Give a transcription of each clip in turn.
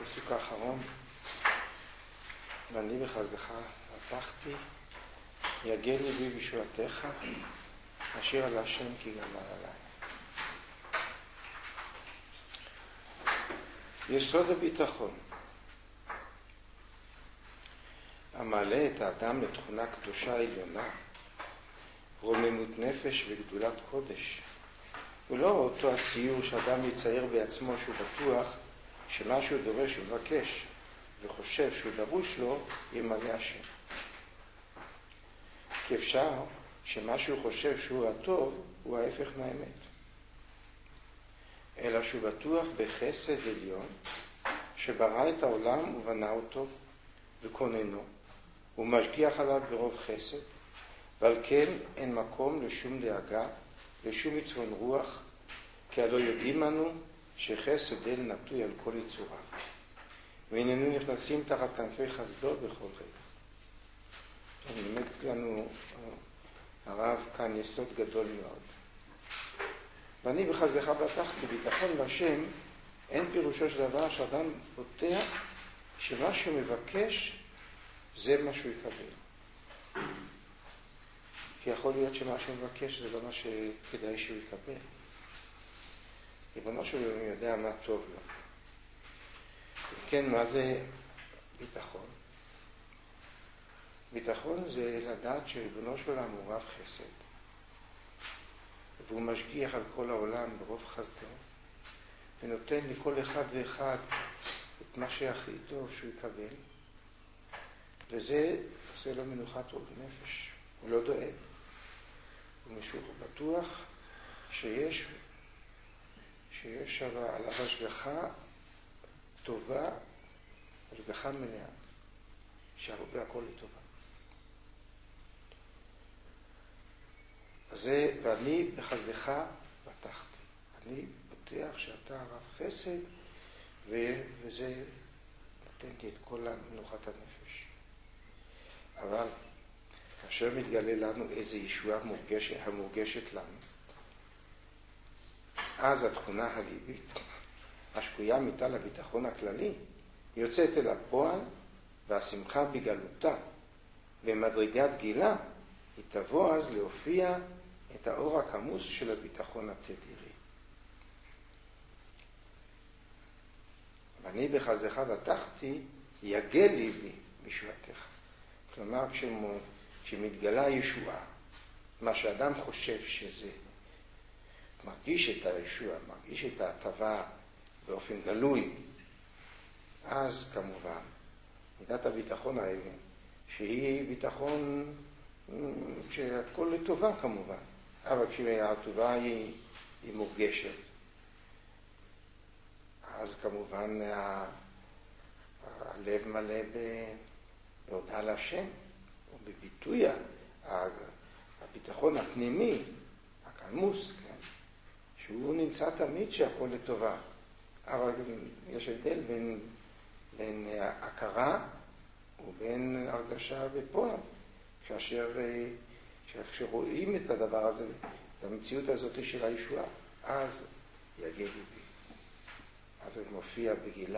הפסוק האחרון, ואני בחסדך בטחתי, יגל ליבי בישועתך, אשיר על השם כי גמל עליי. יסוד הביטחון המעלה את האדם לתכונה קדושה עליונה, רוממות נפש וגדולת קודש, ולא אותו הציור שאדם יצייר בעצמו שהוא בטוח שמה שהוא דורש ומבקש וחושב שהוא דרוש לו ימלא השם. כי אפשר שמה שהוא חושב שהוא הטוב הוא ההפך מהאמת, אלא שהוא בטוח בחסד עליון שברא את העולם ובנה אותו וכוננו ומשגיח עליו ברוב חסד, ועל כן אין מקום לשום דאגה, לשום יצרון רוח, כי הלא יודעים אנו שחסד אל נטוי על כל יצוריו, והננו נכנסים תחת כנפי חסדו בכל רגע. נלמד לנו הרב כאן יסוד גדול מאוד. ואני בחסדך בטחתי, ביטחון בהשם אין פירושו של דבר שאדם בוטח שמה שהוא מבקש זה מה שהוא יקבל. כי יכול להיות שמה שהוא מבקש זה לא מה שכדאי שהוא יקבל. ריבונו שהוא יודע מה טוב לו. כן, מה זה ביטחון? ביטחון זה לדעת שריבונו של עולם הוא רב חסד, והוא משגיח על כל העולם ברוב חסדו, ונותן לכל אחד ואחד את מה שהכי טוב שהוא יקבל, וזה עושה לו מנוחת רוח נפש. הוא לא דואג, הוא בטוח שיש עליו השגחה טובה, השגחה מלאה, שהרבה הכל לטובה. אז זה, ואני בחסדך בטחתי. אני בטוח שאתה רב חסד, וזה נותן לי את כל מנוחת הנפש. אבל כאשר מתגלה לנו איזו ישועה המורגשת לנו, אז התכונה הליבית, השקויה מטל הביטחון הכללי, יוצאת אל הפועל, והשמחה בגלותה, במדרגת גילה, היא תבוא אז להופיע את האור הכמוס של הביטחון התדירי. ואני בחסדך בטחתי, יגל ליבי בישועתך. כלומר, כשמתגלה ישועה, מה שאדם חושב שזה, מרגיש את הישועה, מרגיש את ההטבה באופן גלוי, אז כמובן, מידת הביטחון האלה, שהיא ביטחון שהכל לטובה כמובן, אבל כשהטובה היא מורגשת, אז כמובן הלב מלא בהודעה להשם, או בביטוי הביטחון הפנימי, הכלמוס, כן? שהוא נמצא תמיד שהכל לטובה. אבל יש הבדל בין הכרה ובין הרגשה בפועל. כשרואים את הדבר הזה, את המציאות הזאת של הישועה, אז יגל ליבי. אז זה מופיע בגילה.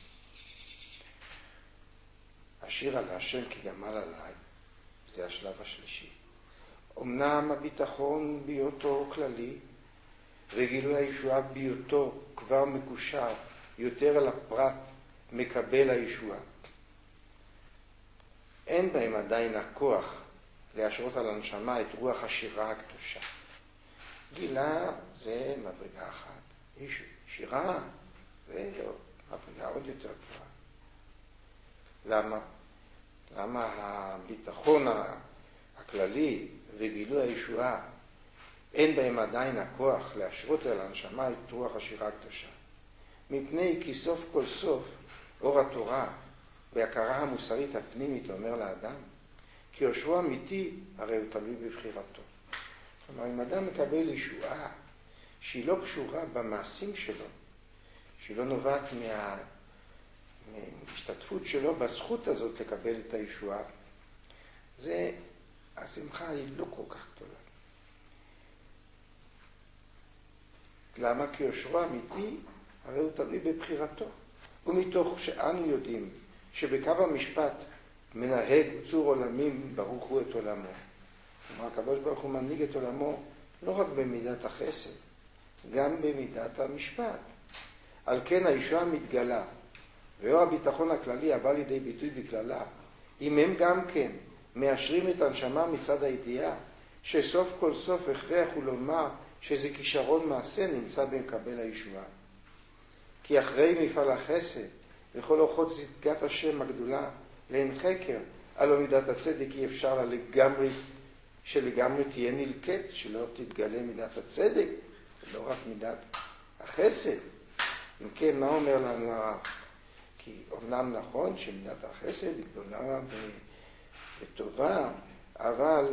אשיר על השם כי גמל עליי, זה השלב השלישי. אמנם הביטחון בהיותו כללי, וגילוי הישועה בהיותו כבר מקושר יותר על הפרט מקבל הישועה. אין בהם עדיין הכוח להשרות על הנשמה את רוח השירה הקדושה. גילה זה מדרגה אחת. שירה זה מדרגה עוד יותר גבוהה. למה? למה הביטחון הכללי וגילוי הישועה אין בהם עדיין הכוח להשרות על הנשמה את רוח השירה הקדושה? מפני כי סוף כל סוף אור התורה בהכרה המוסרית הפנימית אומר לאדם, כי יושרו אמיתי הרי הוא תלוי בבחירתו. כלומר, אם אדם מקבל ישועה שהיא לא קשורה במעשים שלו, שהיא לא נובעת מהשתתפות שלו בזכות הזאת לקבל את הישועה, זה, השמחה היא לא כל כך גדולה. למה? כי יושרו אמיתי הרי הוא תלוי בבחירתו. ומתוך שאנו יודעים שבקו המשפט מנהג צור עולמים ברוך הוא את עולמו. כלומר, הקדוש ברוך הוא מנהיג את עולמו לא רק במידת החסד, גם במידת המשפט. על כן הישועה מתגלה, ואור הביטחון הכללי הבא לידי ביטוי בכללה, אם הם גם כן מאשרים את הנשמה מצד הידיעה, שסוף כל סוף הכרח הוא לומר שזה כישרון מעשה נמצא במקבל הישועה. כי אחרי מפעל החסד וכל אורחות צדקת השם הגדולה לאין חקר, הלא מידת הצדק אי אפשר לה שלגמרי תהיה נלקט, שלא תתגלה מידת הצדק, לא רק מידת החסד. אם כן, מה אומר לנו הרב? כי אומנם נכון שמידת החסד היא גדולה וטובה, אבל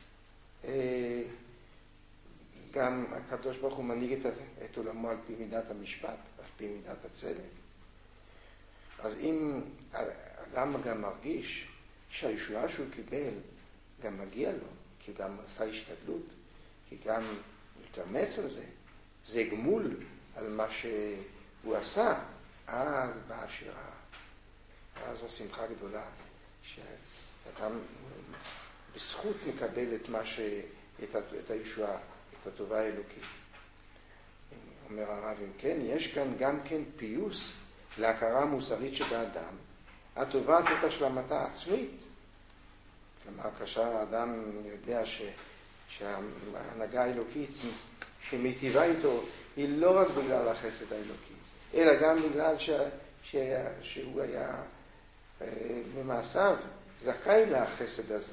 גם הקדוש ברוך הוא מנהיג את עולמו על פי מידת המשפט, על פי מידת הצדק. אז אם אדם גם מרגיש שהישועה שהוא קיבל גם מגיע לו, כי גם עשה השתדלות, כי גם מתאמץ על זה, זה גמול על מה שהוא עשה, אז באה השירה. אז השמחה גדולה, שאדם בזכות מקבל את הישועה, את הטובה האלוקית. אומר הרב, אם כן, יש כאן גם כן פיוס להכרה המוסרית שבאדם, התובעת את השלמתה העצמית. כלומר, כאשר האדם יודע שההנהגה האלוקית שמיטיבה איתו, היא לא רק בגלל החסד האלוקי, אלא גם בגלל שהוא היה במעשיו זכאי לחסד הזה.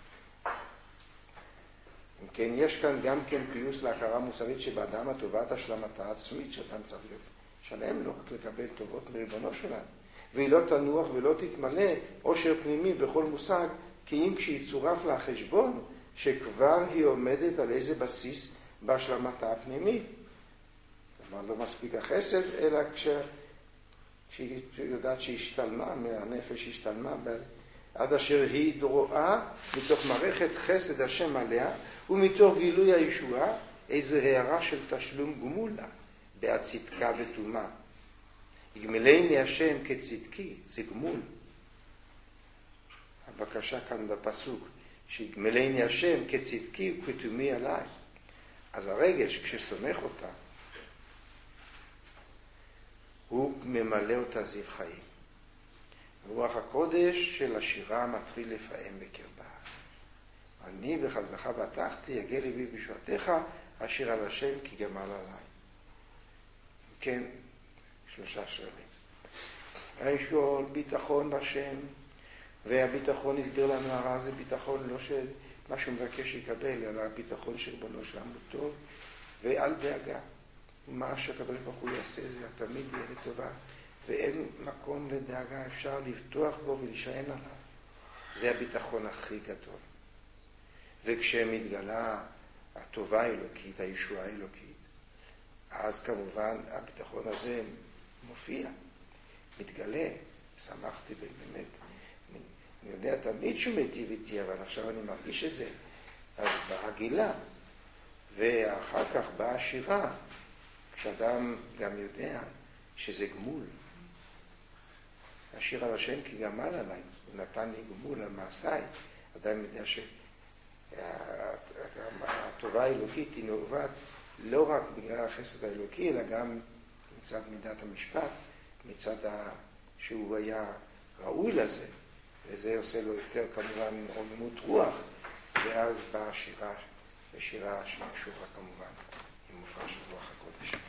אם כן, יש כאן גם כן פיוס להכרה מוסרית שבאדם התובעת השלמתה העצמית, שאדם צריך להיות שלם, לא רק לקבל טובות מריבונו שלנו. והיא לא תנוח ולא תתמלא עושר פנימי בכל מושג, כי אם כשהיא צורף לה חשבון, שכבר היא עומדת על איזה בסיס בהשלמתה הפנימית. כלומר, לא מספיק החסד, אלא כשהיא יודעת שהיא השתלמה, מהנפש השתלמה, עד אשר היא דרועה מתוך מערכת חסד השם עליה, ומתוך גילוי הישועה, איזו הערה של תשלום גמולה, בעד צדקה ותומה. יגמלני השם כצדקי, זה גמול. הבקשה כאן בפסוק, שיגמלני השם כצדקי וכתומי עליי. אז הרגש, כשסומך אותה, הוא ממלא אותה זיו חיים. רוח הקודש של השירה מתחיל לפעם בקרבה. אני בחסדך בטחתי, יגע ליבי בישועתך, אשיר על השם כי גמל עליי. כן, 3 שואלים. הישול ביטחון בשם, והביטחון הסביר לנו הרב, זה ביטחון לא של מה שהוא מבקש יקבל, אלא ביטחון של בונו של עמותו, ואל דאגה. מה שהקדוש ברוך הוא יעשה זה תמיד יהיה לטובה, ואין מקום לדאגה, אפשר לבטוח בו ולהישען עליו. זה הביטחון הכי גדול. וכשמתגלה הטובה האלוקית, הישועה האלוקית, אז כמובן הביטחון הזה מופיע, מתגלה. שמחתי באמת, אני יודע תמיד שהוא מיטיב איתי, אבל עכשיו אני מרגיש את זה. אז באה גילה, ואחר כך באה השירה, כשאדם גם יודע שזה גמול. השיר על השם כי גמל עליי, הוא נתן לי גמול על מעשיי. אדם יודע שהטובה האלוקית היא נובעת לא רק בגלל החסד האלוקי, אלא גם מצד מידת המשפט, מצד שהוא היה ראוי לזה, וזה עושה לו יותר כמובן עולמות רוח, ואז באה השירה, ושירה שמשוכה כמובן עם מופע של רוח הקודש.